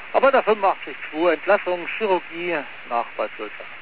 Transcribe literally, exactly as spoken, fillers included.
Aber der fünfundachtzig zwei Entlassung, Chirurgie nach Bad Sulza.